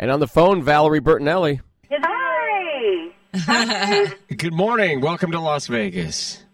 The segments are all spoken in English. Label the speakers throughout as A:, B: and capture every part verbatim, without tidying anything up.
A: And on the phone, Valerie Bertinelli.
B: Hi. Hi.
C: Good morning. Welcome to Las Vegas.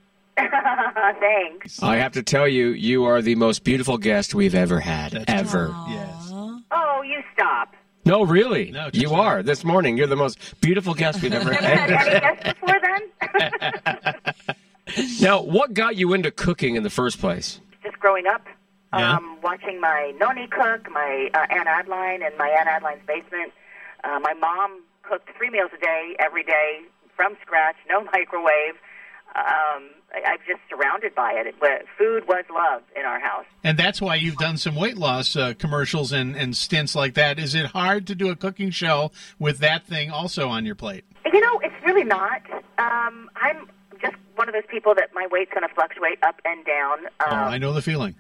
B: Thanks.
C: I have to tell you, you are the most beautiful guest we've ever had.
D: That's
C: ever.
D: true. Yes.
B: Oh, you stop.
C: No, really.
D: No, just
C: you
D: right.
C: are. This morning, you're the most beautiful guest we've ever
B: Have you had any
C: had.
B: guests before then?
C: Now, what got you into cooking in the first place?
B: Just growing up,
D: Yeah.
B: um, watching my noni cook, my uh, Aunt Adeline in my Aunt Adeline's basement. Uh, my mom cooked three meals a day, every day, from scratch, no microwave. Um, I, I'm just surrounded by it. it. Food was love in our house.
D: And that's why you've done some weight loss uh, commercials and, and stints like that. Is it hard to do a cooking show with that thing also on your plate?
B: You know, it's really not. Um, I'm just one of those people that my weight's going to fluctuate up and down. Um,
D: Oh, I know the feeling.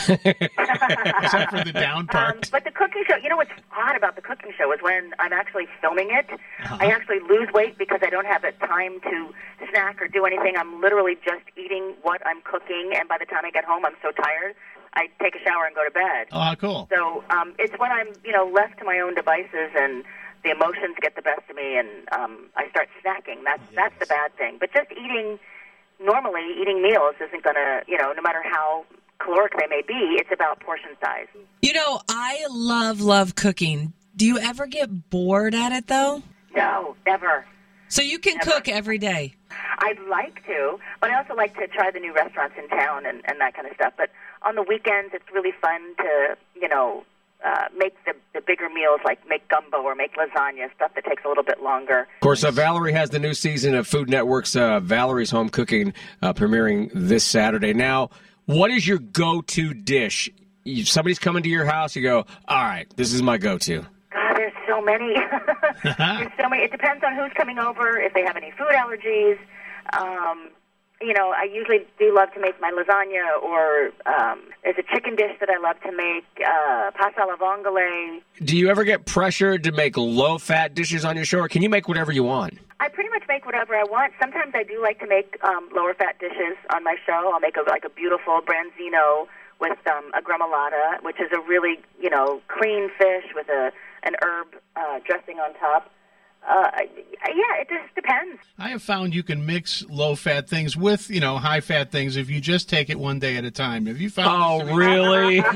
D: Except for the down part.
B: Um, but the cooking show, you know what's odd about the cooking show is when I'm actually filming it,
D: Uh-huh.
B: I actually lose weight because I don't have the time to snack or do anything. I'm literally just eating what I'm cooking, and by the time I get home, I'm so tired, I take a shower and go to bed.
D: Oh, how cool.
B: So um, it's when I'm, you know, left to my own devices and the emotions get the best of me, and um, I start snacking. That's
D: Yes.
B: that's the bad thing. But just eating normally, eating meals isn't going to, you know, no matter how caloric they may be, it's about portion size.
E: You know, I love, love cooking. Do you ever get bored at it, though?
B: No, never.
E: So you can
B: Never.
E: cook every day.
B: I'd like to, but I also like to try the new restaurants in town and, and that kind of stuff. But on the weekends, it's really fun to, you know, uh, make the, the bigger meals, like make gumbo or make lasagna, stuff that takes a little bit longer.
C: Of course, uh, Valerie has the new season of Food Network's uh, Valerie's Home Cooking uh, premiering this Saturday. Now, what is your go-to dish? If somebody's coming to your house, you go, all right, this is my go-to.
B: God, there's so many. There's so many. It depends on who's coming over, if they have any food allergies. Um, you know, I usually do love to make my lasagna, or um, there's a chicken dish that I love to make, uh, pasta alla vongole.
C: Do you ever get pressured to make low-fat dishes on your show, or can you make whatever you want?
B: I pretty much make whatever I want. Sometimes I do like to make um, lower fat dishes on my show. I'll make a, like a beautiful branzino with um, a gremolata, which is a really, you know, clean fish with a an herb uh, dressing on top. Uh, yeah, it just depends.
D: I have found you can mix low-fat things with, you know, high-fat things if you just take it one day at a time. Have you found
C: Oh,
D: this to be-
C: really?
E: Oh,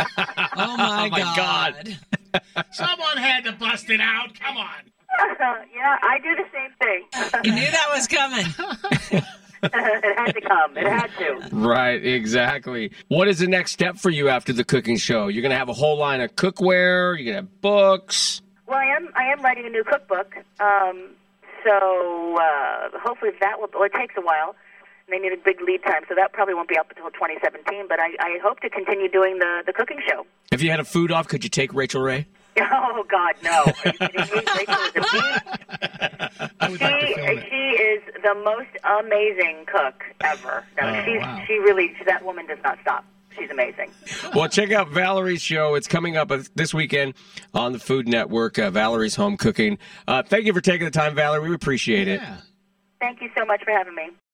E: my,
C: Oh, my
E: God.
D: Someone had to bust it out. Come on.
B: Yeah, I do the same thing.
E: You knew that was coming.
B: It had to come. It had to.
C: Right, exactly. What is the next step for you after the cooking show? You're going to have a whole line of cookware? You're going to have books?
B: Well, I am. I am writing a new cookbook. Um, so uh, hopefully that will. Well, it takes a while. They need a big lead time, so that probably won't be up until twenty seventeen. But I, I hope to continue doing the, the cooking show.
C: If you had a food off, could you take Rachel Ray?
B: Oh God, no! Are you kidding me? Rachel is a beast.
D: I would
B: She
D: like to film
B: she
D: it.
B: is the most amazing cook ever. No,
D: Oh,
B: she's
D: wow.
B: she really that woman does not stop. She's amazing.
C: Well, check out Valerie's show. It's coming up this weekend on the Food Network, uh, Valerie's Home Cooking. Uh, thank you for taking the time, Valerie. We appreciate it.
D: Yeah.
B: Thank you so much for having me.